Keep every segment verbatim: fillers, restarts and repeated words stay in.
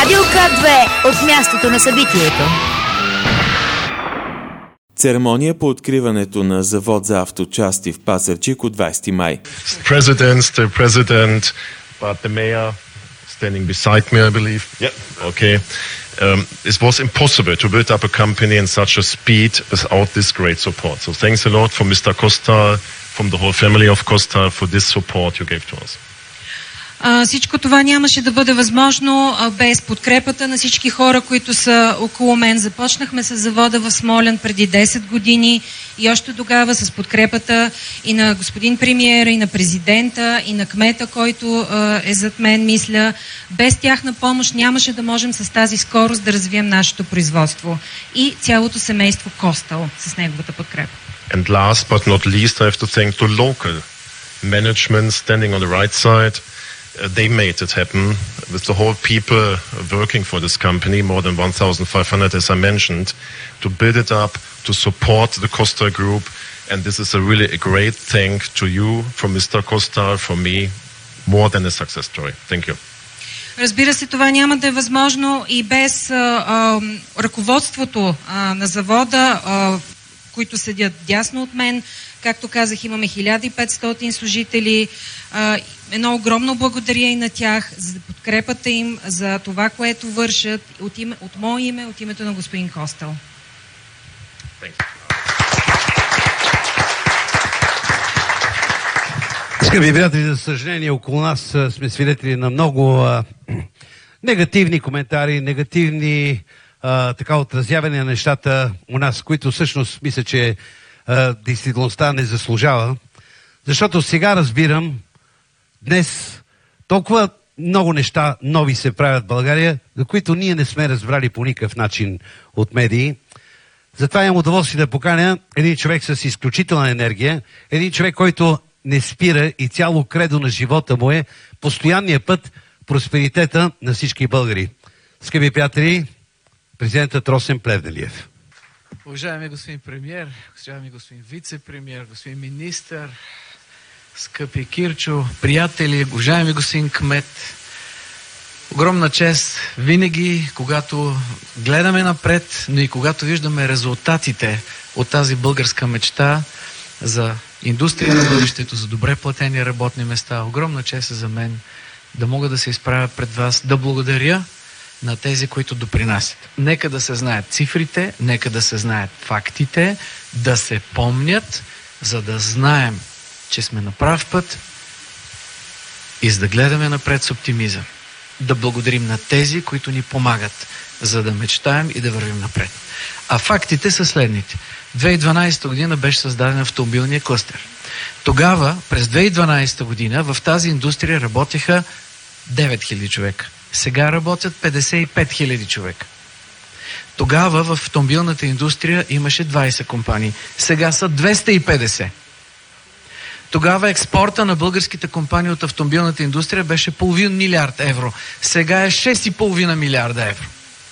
Радио К две от мястото на събитието. Церемония по откриването на завод за авточасти в Пазарджик от двайсети май. President, the president, but the mayor standing beside me, I believe. Yeah, okay. Um, it was impossible to build up a company in such a speed without this great support. So thanks a lot from Mister Kostal, from the whole family of Kostal for this support you gave to us. А, всичко това нямаше да бъде възможно а, без подкрепата на всички хора, които са около мен. Започнахме с завода в Смолян преди десет години и още тогава с подкрепата и на господин премиера, и на президента, и на кмета, който а, е зад мен, мисля. Без тяхна помощ нямаше да можем с тази скорост да развием нашето производство. И цялото семейство Костал с неговата подкрепа. And last but not least, I have to thank the local management standing on the right side. Uh, they made it happen with the whole people working for this company, more than one thousand five hundred as I mentioned, to build it up, to support the Kostal Group. And this is a really a great thank to you from Mister Kostal, from me, more than a success story. Thank you. Разбира се, това няма да е възможно и без а, а, ръководството а, на завода, а, които седят дясно от мен. Както казах, имаме хиляда и петстотин служители. А, едно огромно благодаря и на тях за подкрепата им, за това, което вършат от, име, от мое име, от името на господин Костал. Скъпи приятели, за съжаление, около нас а, сме свидетели на много а, негативни коментари, негативни а, така отразяване на нещата у нас, които всъщност мисля, че а, действителността не заслужава. Защото сега разбирам, днес толкова много неща нови се правят в България, за които ние не сме разбрали по никакъв начин от медии. Затова имам удоволствие да поканя един човек с изключителна енергия, един човек, който не спира и цяло кредо на живота му е постоянния път, просперитета на всички българи. Скъпи приятели, президентът Росен Плевнелиев. Уважаеми господин премиер, уважаеми господин вице-премиер, господин министър, скъпи Кирчо, приятели, уважаеми господин кмет, огромна чест винаги, когато гледаме напред, но и когато виждаме резултатите от тази българска мечта за индустрия на бъдещето, за добре платени работни места. Огромна чест е за мен да мога да се изправя пред вас, да благодаря на тези, които допринасят. Нека да се знаят цифрите, нека да се знаят фактите, да се помнят, за да знаем, че сме на прав път и за да гледаме напред с оптимизъм. Да благодарим на тези, които ни помагат, за да мечтаем и да вървим напред. А фактите са следните. две хиляди и дванадесета година беше създаден автомобилния клъстер. Тогава, през две хиляди и дванадесета година, в тази индустрия работеха девет хиляди човека. Сега работят петдесет и пет хиляди човека. Тогава в автомобилната индустрия имаше двайсет компании. Сега са двеста и петдесет. Тогава експорта на българските компании от автомобилната индустрия беше половин милиард евро. Сега е шест и половина милиарда евро.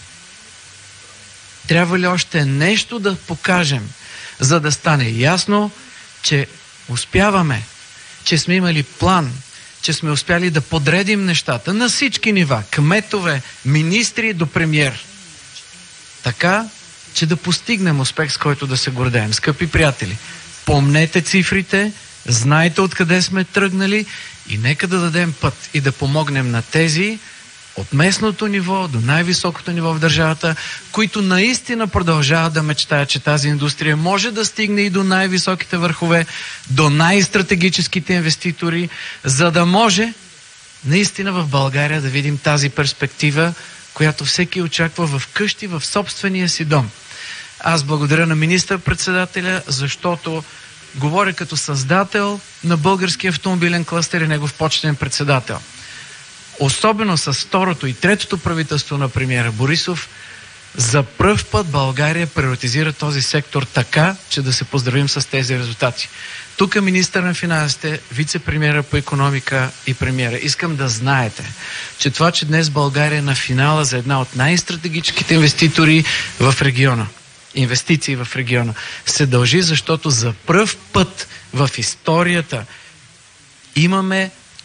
Трябва ли още нещо да покажем, за да стане ясно, че успяваме, че сме имали план, че сме успяли да подредим нещата на всички нива, кметове, министри до премиер. Така, че да постигнем успех, с който да се гордеем. Скъпи приятели, помнете цифрите, знайте откъде сме тръгнали и нека да дадем път и да помогнем на тези от местното ниво до най-високото ниво в държавата, които наистина продължават да мечтаят, че тази индустрия може да стигне и до най-високите върхове, до най-стратегическите инвеститори, за да може наистина в България да видим тази перспектива, която всеки очаква в къщи, в собствения си дом. Аз благодаря на министър-председателя, защото говоря като създател на българския автомобилен клъстер и негов почетен председател. Особено с второто и третото правителство на премиера Борисов, за пръв път България приоритизира този сектор така, че да се поздравим с тези резултати. Тук е министър на финансите, вице-премиера по икономика и премиера. Искам да знаете, че това, че днес България е на финала за една от най-стратегическите инвеститори в региона, инвестиции в региона, се дължи, защото за пръв път в историята имаме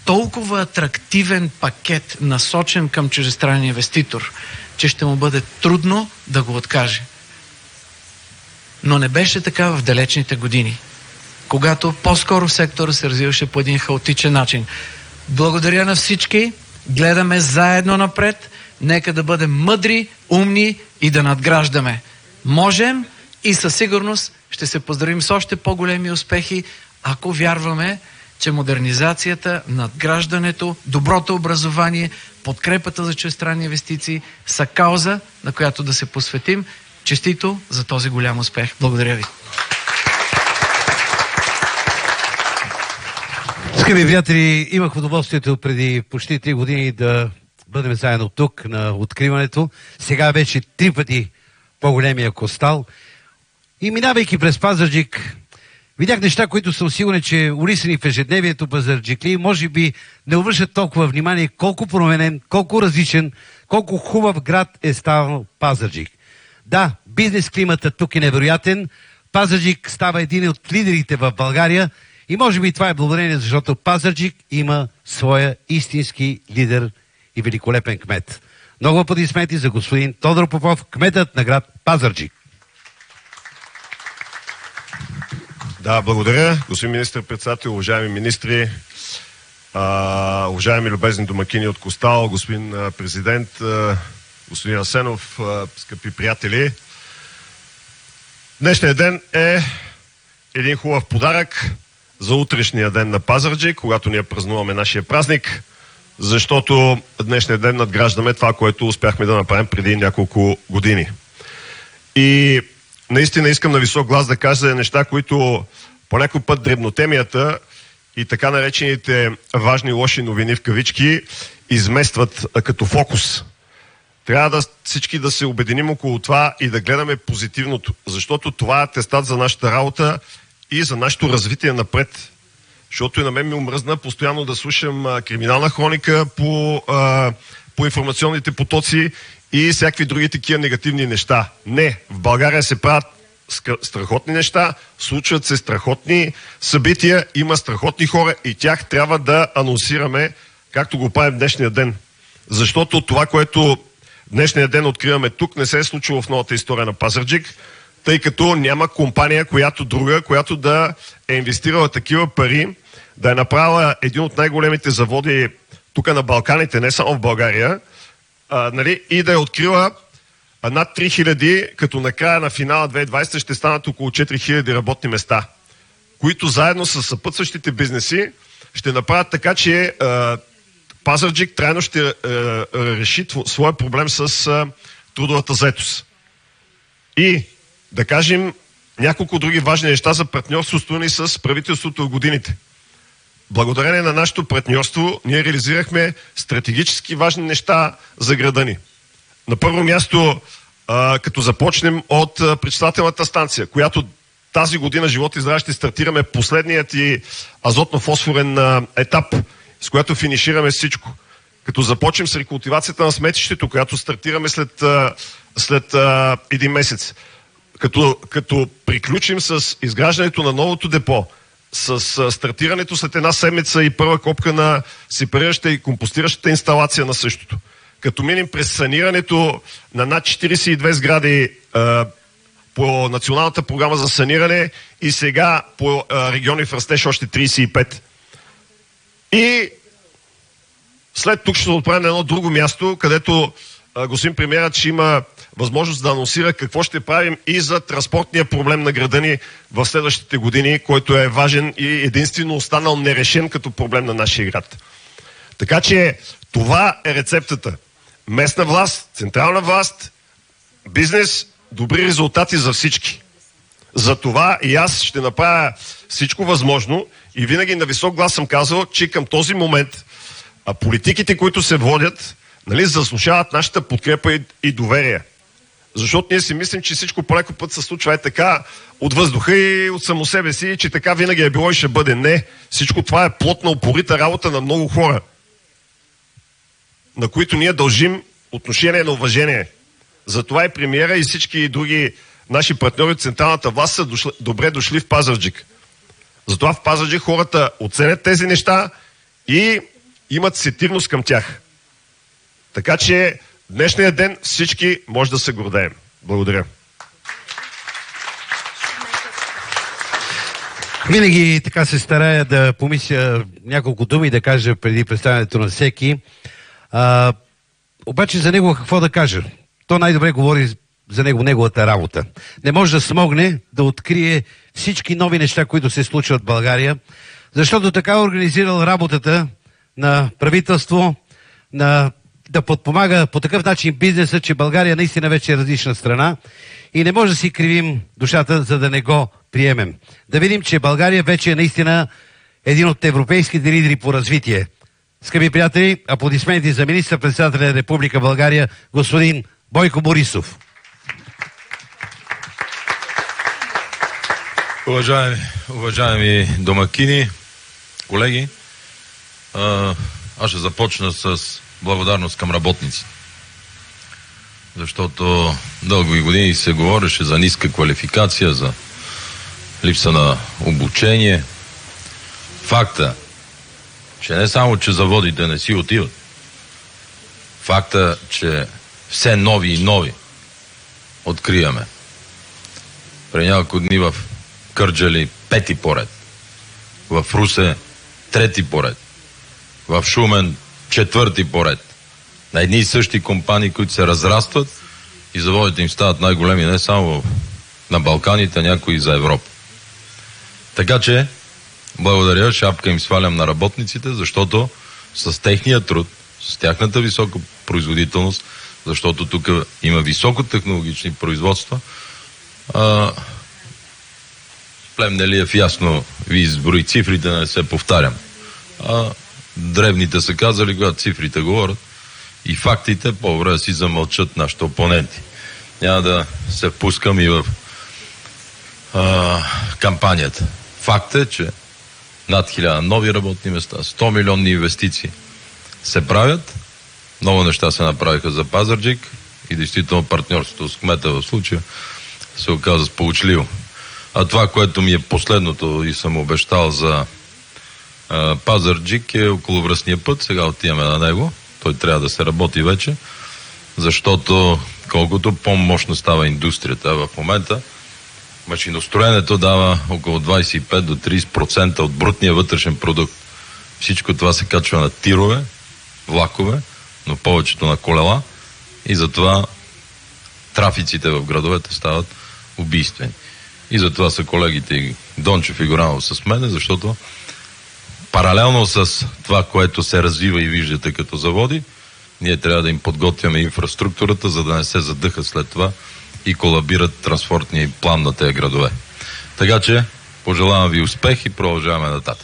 толкова атрактивен пакет, насочен към чуждестранен инвеститор, че ще му бъде трудно да го откаже. Но не беше така в далечните години, когато по-скоро сектора се развиваше по един хаотичен начин. Благодаря на всички, гледаме заедно напред, нека да бъдем мъдри, умни и да надграждаме. Можем и със сигурност ще се поздравим с още по-големи успехи, ако вярваме, че модернизацията, надграждането, доброто образование, подкрепата за чуждестранни инвестиции са кауза, на която да се посветим. Честито за този голям успех. Благодаря ви. Скъпи приятели, имах удоволствието преди почти три години да бъдем заедно тук на откриването. Сега вече три пъти по-големия Костал. И минавайки през Пазарджик, видях неща, които съм сигурен, че улисани в ежедневието пазарджикли, може би не обръщат толкова внимание колко променен, колко различен, колко хубав град е ставал Пазарджик. Да, бизнес климата тук е невероятен. Пазарджик става един от лидерите в България и може би това е благодарение, защото Пазарджик има своя истински лидер и великолепен кмет. Много аплодисменти за господин Тодор Попов, кметът на град Пазарджик. Да, благодаря. Господин министър-председател, уважаеми министри, а, уважаеми любезни домакини от Костал, господин а, президент, а, господин Асенов, а, скъпи приятели. Днешният ден е един хубав подарък за утрешния ден на Пазарджик, когато ние празнуваме нашия празник, защото днешният ден надграждаме това, което успяхме да направим преди няколко години. И наистина искам на висок глас да кажа неща, които по някой път дребнотемията и така наречените важни лоши новини в кавички изместват като фокус. Трябва да всички да се обединим около това и да гледаме позитивното, защото това е атестат за нашата работа и за нашето развитие напред. Защото и на мен ми омръзна постоянно да слушам а, криминална хроника по, а, по информационните потоци и всякакви други такива негативни неща. Не, в България се правят страхотни неща, случват се страхотни събития, има страхотни хора и тях трябва да анонсираме, както го правим днешния ден. Защото това, което днешния ден откриваме тук, не се е случило в новата история на Пазарджик, тъй като няма компания, която друга, която да е инвестирала такива пари, да е направила един от най-големите заводи тук на Балканите, не само в България, а, нали, и да е открила над три хиляди, като накрая на финала две хиляди и двадесета ще станат около четири хиляди работни места, които заедно с съпътстващите бизнеси ще направят така, че а, Пазарджик трайно ще а, реши своя проблем с а, трудовата заетост. И да кажем няколко други важни неща за партньорството ни с правителството в годините. Благодарение на нашето партньорство ние реализирахме стратегически важни неща за града ни. На първо място, а, като започнем от а, пречиствателната станция, която тази година живот и здраве ще стартираме последният и азотно-фосфорен а, етап, с която финишираме всичко. Като започнем с рекултивацията на сметището, която стартираме след, а, след а, един месец. Като, като приключим с изграждането на новото депо, с а, стартирането след една седмица и първа копка на сепарираща и компостиращата инсталация на същото. Като минем през санирането на над четиридесет и две сгради а, по националната програма за саниране и сега по а, региони в растеж още тридесет и пет. И след тук ще се отправим на едно друго място, където а, господин премиерът ще има възможност да анонсира какво ще правим и за транспортния проблем на града ни в следващите години, който е важен и единствено останал нерешен като проблем на нашия град. Така че това е рецептата. Местна власт, централна власт, бизнес, добри резултати за всички. За това и аз ще направя всичко възможно и винаги на висок глас съм казал, че към този момент а политиките, които се водят, нали, заслужават нашата подкрепа и, и доверие. Защото ние си мислим, че всичко по някой път се случва е така от въздуха и от само себе си, че така винаги е било и ще бъде. Не. Всичко това е плотна, упорита работа на много хора, на които ние дължим отношение на уважение. Затова и премиера и всички други наши партньори от централната власт са дошли, добре дошли в Пазарджик. Затова в Пазарджик хората оценят тези неща и имат сетивност към тях. Така че днешния ден всички може да се гордеем. Благодаря. Винаги така се старая да помисля няколко думи да кажа преди представянето на всеки. А, обаче за него какво да кажа? То най-добре говори за него, неговата работа. Не може да смогне да открие всички нови неща, които се случват в България, защото така е организирал работата на правителство, на, да подпомага по такъв начин бизнеса, че България наистина вече е различна страна и не може да си кривим душата, за да не го приемем. Да видим, че България вече е наистина един от европейските лидери по развитие. Скъпи приятели, аплодисменти за министър-председателя на Република България, господин Бойко Борисов. Уважаеми, уважаеми домакини, колеги, аз ще започна с благодарност към работниците. Защото дълги години се говореше за ниска квалификация, за липса на обучение. Факта, че не само, че заводите не си отиват, факта, че все нови и нови откриваме. Преди няколко дни в Кърджали пети поред, в Русе трети поред, в Шумен четвърти поред. На едни и същи компании, които се разрастват и заводите им стават най-големи не само на Балканите, някои и за Европа. Така че, благодаря, шапка им свалям на работниците, защото с техния труд, с тяхната висока производителност, защото тук има високотехнологични производства, а, Плевнелиев ясно ви изброи цифрите, не се повтарям. А древните са казали, когато цифрите говорят, и фактите по-добре да си замълчат нашите опоненти. Няма да се впускам и в а, кампанията. Факт е, че над хиляда нови работни места, сто милионни инвестиции се правят. Много неща се направиха за Пазарджик и действително партньорството с кмета в случая се оказа сполучливо. А това, което ми е последното и съм обещал за а, Пазарджик е околовръстния път. Сега отиваме на него. Той трябва да се работи вече, защото колкото по-мощна става индустрията в момента, машиностроенето дава около двадесет и пет до тридесет процента от брутния вътрешен продукт. Всичко това се качва на тирове, влакове, но повечето на колела и затова трафиците в градовете стават убийствени. И затова са колегите и Дончев и Горанов с мене, защото паралелно с това, което се развива и виждате като заводи, ние трябва да им подготвяме инфраструктурата, за да не се задъхат след това и колабират транспортния план на тези градове. Така че, пожелавам ви успех и продължаваме нататък.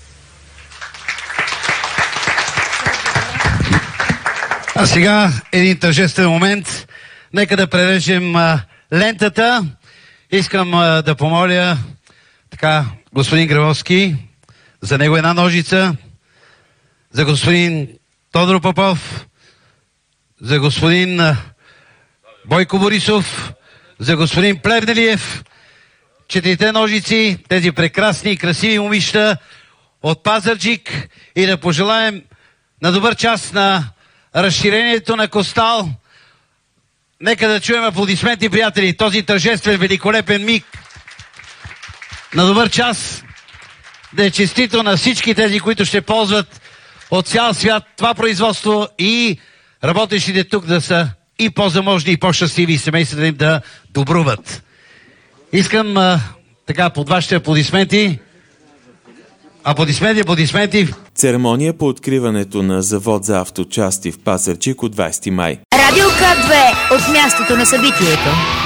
А сега един тържествен момент. Нека да прережем а, лентата. Искам а, да помоля така, господин Гревовски, за него една ножица, за господин Тодор Попов, за господин а, Бойко Борисов, за господин Плевнелиев, четирите ножици, тези прекрасни и красиви момичета от Пазарджик, и да пожелаем на добър час на разширението на Костал. Нека да чуем аплодисменти, приятели, този тържествен, великолепен миг. На добър час, да е честито на всички тези, които ще ползват от цял свят това производство, и работещите тук да са и по-заможни, и по-щастливи, и семействата им да добруват. Искам а, така под вашите аплодисменти. Аплодисменти, аплодисменти. Церемония по откриването на завод за авточасти в Пазарджик от двадесети май. Радио К две от мястото на събитието.